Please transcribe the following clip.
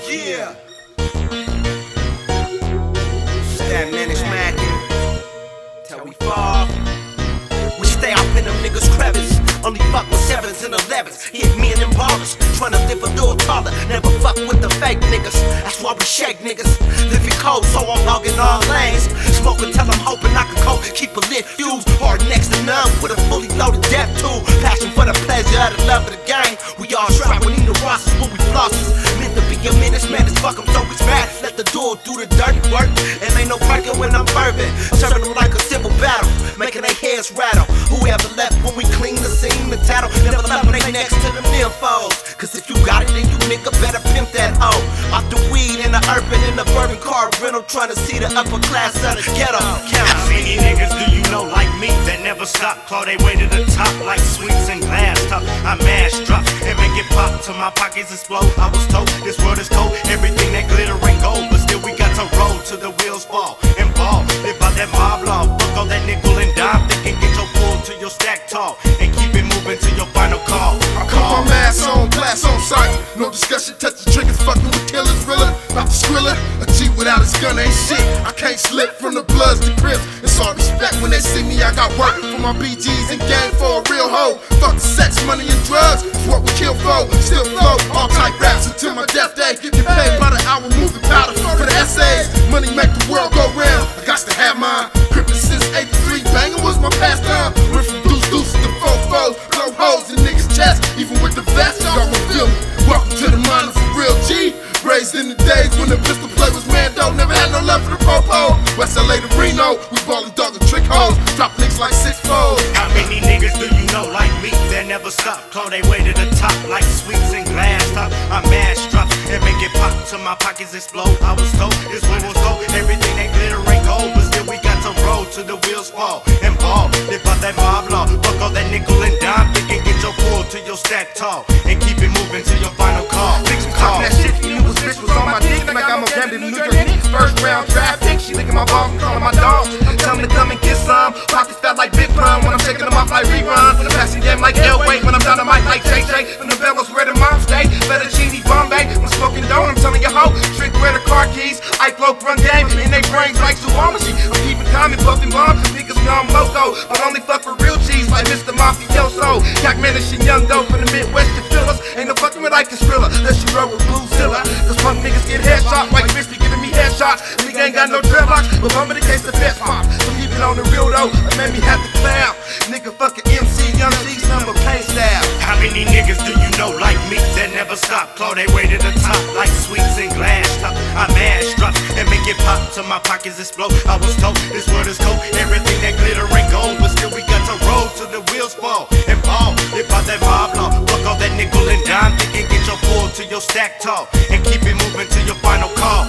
Yeah. That man is smacking till we fall. We stay up in them niggas' crevice. Only fuck with 7s and 11s. Hit me and them ballers. Tryna live a little taller. Never fuck with the fake niggas. That's why we shake niggas. Living cold, so I'm hogging all lanes. Smoking till I'm hoping I can cope. Keep a lit fuse. Hard next to none with a fully loaded death tool. Passion for the pleasure of the love of the game. We all strapped, we need the rosters when we flosses. Meant to be a menace, man, as fuck, I'm so it's mad. Let the door do the dirty work. And ain't no breaking when I'm fervent. Serving them like a civil battle. Making their heads rattle. Whoever left when we clean the scene, the tattle. Never left when they next to the nymphoes. Cause if you got it, then you nigga better pimp that hoe. Off the weed in the urban, in the bourbon car rental. Trying to see the upper class of the ghetto. How many niggas do you know like me that never stop? Claw they way to the top like sweets and glass top. I mash drop and make it pop till my pockets explode. I was told this world is cold, everything that glitter ain't gold. But still we got to roll till the wheels fall and ball. Live by that mob law, fuck all that nickel and dime. They can get your pull till your stack tall and keep it moving till your final call. I put my mask on, glass on sight. No discussion, touch the triggers, fucking with killers, realer. About to skrill it, a G without his gun ain't shit. I can't slip from the bloods to Crips. It's all respect when they see me, I got work for my BGs and game for a real hoe. Fuck the sex, money and drugs, it's what we kill for. Still flow, all type raps until my death day. Get paid by the hour, moving powder for the essays. Money make the world go round, I got to have mine. Crippin' since 83, bangin' was my pastime. Went from deuces to fofos, blow holes in niggas' chest. Even with the vest, y'all gon' feel me. Welcome to the mind of a real G. Raised in the days when the pistol play was Mando. Never had no love for the popo. West LA to Reno, we ballin' dog and trick hoes. Drop niggas like 6-fold. How many niggas do you know like me that never stop? Claw they way to the top like sweets and glass top. I mash drop and make it pop till my pockets explode. I was told this one was gold, everything that glitter ain't gold. But still we got to roll till the wheels fall and ball. Live by that mob law, fuck all that nickel and dime. They can get your pull till your stack tall and keep it moving till your final call. Niggas talking that shit, you was bitch was on my dick like I'm a damn New York Knicks. First round draft pick, she licking my balls and calling my dog. Tell me to come and get some. Pockets fat like Big Pun when I'm shaking them off like reruns. When I'm passing game like Elway, when I'm down the mic like JJ. When the bellows where the mom stay, fettuccine Bombay. When I'm smoking dough, I'm telling you hoe, trick where the car keys. I cloak run game in they brains like zoology. I'm keeping calm and puffing bombs. Niggas know I'm loco, but only fuck for real G's like Mr. Mafioso. Cock managing young dough from the Midwest to Phyllis. Ain't no fucking with like a thriller, unless you roll with Bluezilla. Cause punk niggas get headshots like bitch be giving me headshots. Nigga ain't got no dreadlocks, but bum in the case the best pop. So keep it on the real though, it made me have to clown. Nigga fucking MC, young G's number pain style. How many niggas do you know like me that never stop? Claw they way to the top like sweets and glass top. I mash drop and make it pop till my pockets explode. I was told this world is cold, everything that glitter ain't gold. But still we got to roll till the wheels fall and ball. Live by that mob law, fuck all that nickel and dime. They can get your pull till your stack tall and keep it moving till your final call.